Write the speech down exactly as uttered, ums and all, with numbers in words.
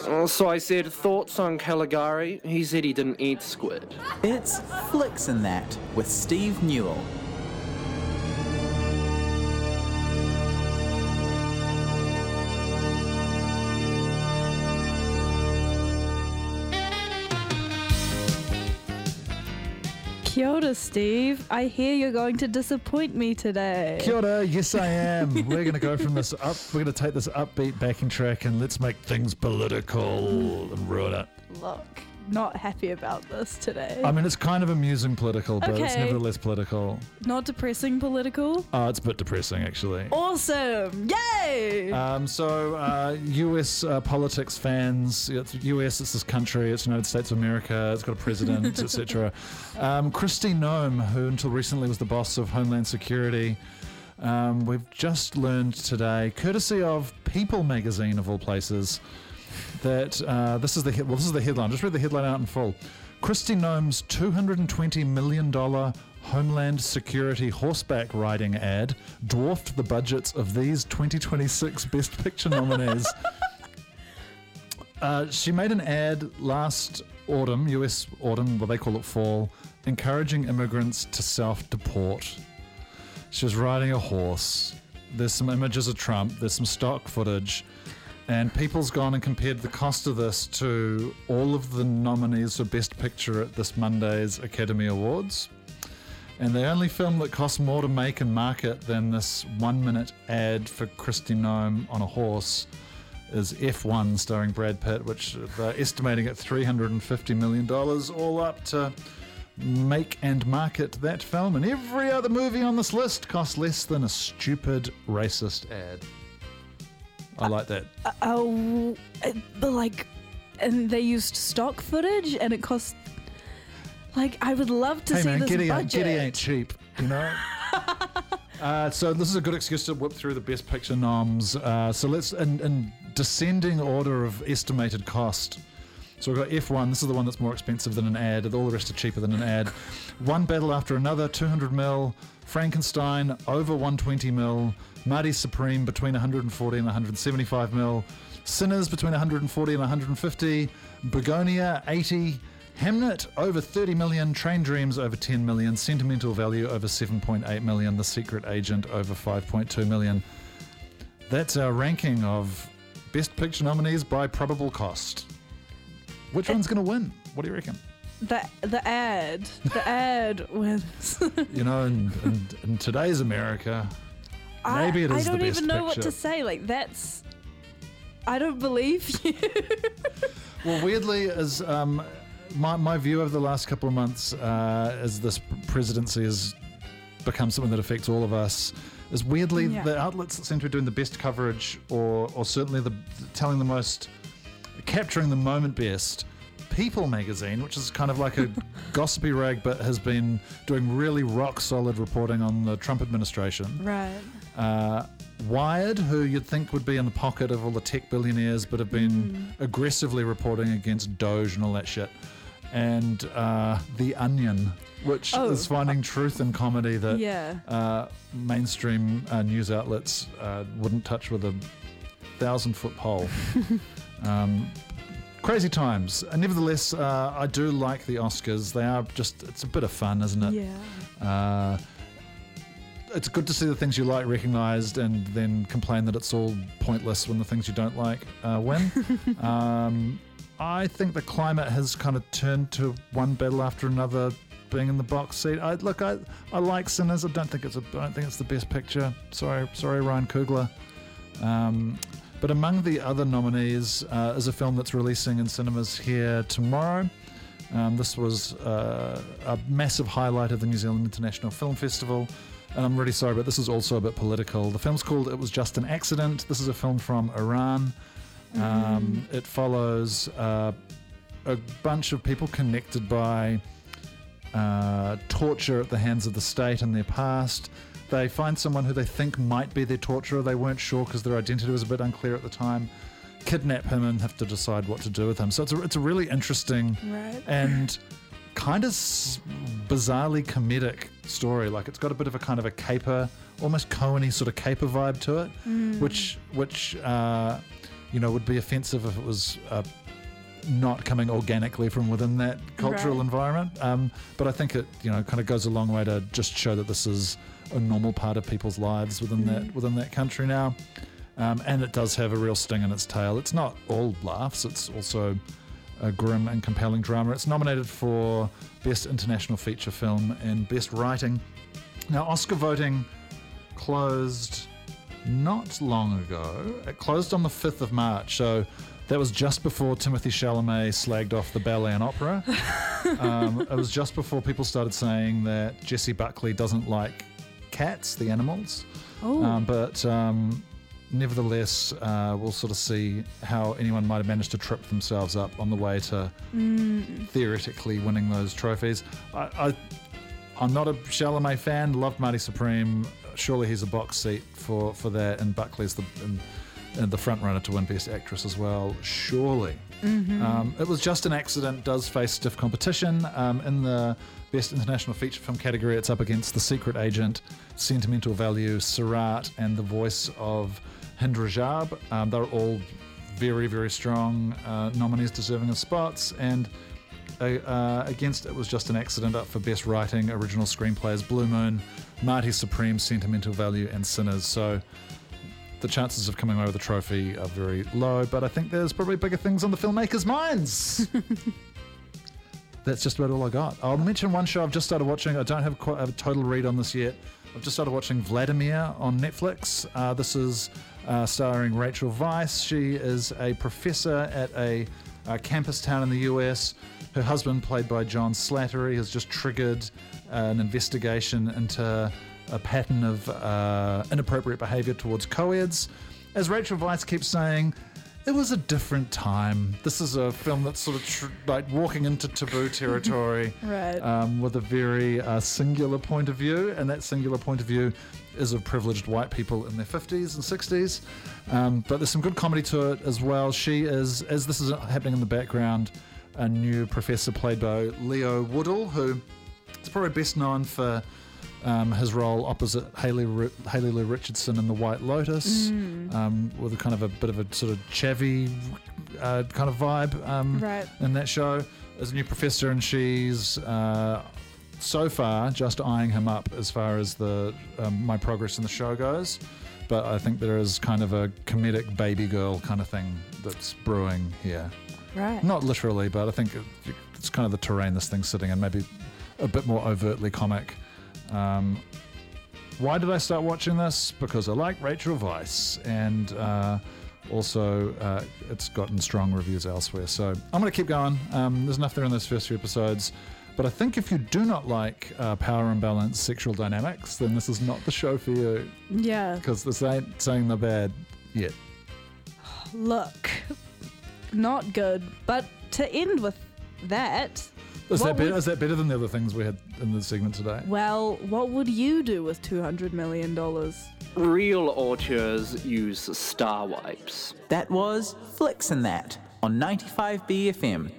Oh, so I said, thoughts on Caligari? He said he didn't eat squid. It's Flicks and That with Steve Newell. Kia ora, Steve. I hear you're going to disappoint me today. Kia ora, yes I am. We're going to go from this up, we're going to take this upbeat backing track and let's make things political and ruin it. Look, not happy about this today. I mean, it's kind of amusing political, but it's Okay. nevertheless political. Not depressing political. Oh, it's a bit depressing, actually. Awesome! Yay! Um, so, uh, U S uh, politics fans, it's U S, it's this country, it's the United States of America, it's got a president, et cetera. Um, Kristi Noem, who until recently was the boss of Homeland Security, um, we've just learned today, courtesy of People magazine of all places, that uh, this is the he- well, this is the headline. Just read the headline out in full. Kristi Noem's two hundred twenty million dollars Homeland Security horseback riding ad dwarfed the budgets of these twenty twenty-six Best Picture nominees. uh, she made an ad last autumn, U S autumn, what they call it fall, encouraging immigrants to self-deport. She was riding a horse. There's some images of Trump. There's some stock footage. And People's gone and compared the cost of this to all of the nominees for Best Picture at this Monday's Academy Awards. And the only film that costs more to make and market than this one-minute ad for Kristi Noem on a horse is F one starring Brad Pitt, which they're estimating at three hundred fifty million dollars, all up to make and market that film. And every other movie on this list costs less than a stupid racist ad. I like that. Uh, oh, uh, but like, and they used stock footage, and it cost. Like, I would love to hey see man, this Giddy ain't, budget. Giddy ain't cheap, you know? uh, so this is a good excuse to whip through the Best Picture noms. Uh, so let's, in, in descending order of estimated cost. So we've got F one, this is the one that's more expensive than an ad. All the rest are cheaper than an ad. One Battle After Another, two hundred mil. Frankenstein, over one hundred twenty mil. Marty Supreme, between one hundred forty and one hundred seventy-five mil. Sinners, between one hundred forty and one hundred fifty. Begonia, eighty. Hamnet, over thirty million. Train Dreams, over ten million. Sentimental Value, over seven point eight million. The Secret Agent, over five point two million. That's our ranking of Best Picture nominees by probable cost. Which one's going to win? What do you reckon? The the ad, the ad wins. You know, in, in, in today's America, maybe it I, is the I don't best even know what picture. to say. Like, that's. I don't believe you. Well, weirdly, is um, my my view over the last couple of months, uh, as this presidency has become something that affects all of us, is weirdly Yeah. the outlets that seem to be doing the best coverage, or or certainly the telling the most, capturing the moment best. People magazine, which is kind of like a gossipy rag, but has been doing really rock solid reporting on the Trump administration. Right. Uh, Wired, who you'd think would be in the pocket of all the tech billionaires, but have been Mm. aggressively reporting against Doge and all that shit. And uh, The Onion, which Oh, is finding truth in comedy that Yeah. uh, mainstream uh, news outlets uh, wouldn't touch with a thousand foot pole. um, crazy times. Uh, nevertheless, uh, I do like the Oscars. They are just, it's a bit of fun, isn't it? Yeah. Uh, it's good to see the things you like recognised and then complain that it's all pointless when the things you don't like uh, win. um, I think the climate has kind of turned to One Battle After Another being in the box seat. I, look, I, I like Sinners. I don't think it's a, I don't think it's the best picture. Sorry, sorry, Ryan Coogler. Um, but among the other nominees uh, is a film that's releasing in cinemas here tomorrow. Um, this was uh, a massive highlight of the New Zealand International Film Festival. And I'm really sorry, but this is also a bit political. The film's called It Was Just an Accident. This is a film from Iran. Um, Mm. It follows uh, a bunch of people connected by uh, torture at the hands of the state in their past. They find someone who they think might be their torturer. They weren't sure because their identity was a bit unclear at the time. Kidnap him and have to decide what to do with him. So it's a, it's a really interesting Right. and kind of s- bizarrely comedic story. Like, it's got a bit of a kind of a caper, almost Coen-y sort of caper vibe to it, Mm. which which uh, you know, would be offensive if it was uh, not coming organically from within that cultural Right. environment. Um, but I think it, you know, kind of goes a long way to just show that this is a normal part of people's lives within that within that country now. Um, and it does have a real sting in its tail. It's not all laughs. It's also a grim and compelling drama. It's nominated for Best International Feature Film and Best Writing. Now, Oscar voting closed not long ago. It closed on the fifth of March, so that was just before Timothée Chalamet slagged off the ballet and opera. um, it was just before people started saying that Jessie Buckley doesn't like cats, the animals. Oh. Um, but um, nevertheless, uh, we'll sort of see how anyone might have managed to trip themselves up on the way to Mm. theoretically winning those trophies. I, I, I'm not a Chalamet fan. Loved Marty Supreme. Surely he's a box seat for, for that. And Buckley's the and, and the front runner to win Best Actress as well. Surely. Mm-hmm. Um, it was just an accident. Does face stiff competition um, in the Best International Feature Film category. It's up against The Secret Agent, Sentimental Value, Surat, and the voice of Hind Rajab. Um, they're all very, very strong uh, nominees deserving of spots. And uh, uh, against it was just an accident up for Best Writing, Original Screenplays, Blue Moon, Marty Supreme, Sentimental Value, and Sinners. So the chances of coming away with the trophy are very low, but I think there's probably bigger things on the filmmakers' minds. That's just about all I got. I'll mention one show I've just started watching. I don't have quite a total read on this yet. I've just started watching Vladimir on Netflix. Uh, this is uh, starring Rachel Weisz. She is a professor at a, a campus town in the U S. Her husband, played by John Slattery, has just triggered uh, an investigation into a pattern of uh, inappropriate behaviour towards co-eds. As Rachel Weisz keeps saying, it was a different time. This is a film that's sort of tr- like walking into taboo territory Right. um, with a very uh, singular point of view, and that singular point of view is of privileged white people in their fifties and sixties. Um, but there's some good comedy to it as well. She is, as this is happening in the background, a new professor played by Leo Woodall, who is probably best known for Um, his role opposite Haley Ri- Haley Lou Richardson in The White Lotus, Mm. um, with a kind of a bit of a sort of chavvy uh, kind of vibe um, Right. in that show, as a new professor, and she's uh, so far just eyeing him up as far as the um, my progress in the show goes. But I think there is kind of a comedic baby girl kind of thing that's brewing here. Right. Not literally, but I think it, it's kind of the terrain this thing's sitting in, maybe a bit more overtly comic. Um, why did I start watching this? Because I like Rachel Weisz, and uh, also uh, it's gotten strong reviews elsewhere. So I'm going to keep going. Um, there's enough there in those first few episodes. But I think if you do not like uh, power imbalance sexual dynamics, then this is not the show for you, Yeah. because this ain't saying they're bad yet. Look, not good. But to end with that, Is What that, better, would- is that better than the other things we had in the segment today? well, what would you do with two hundred million dollars? Real auteurs use star wipes. That was Flicks and That on ninety-five B F M.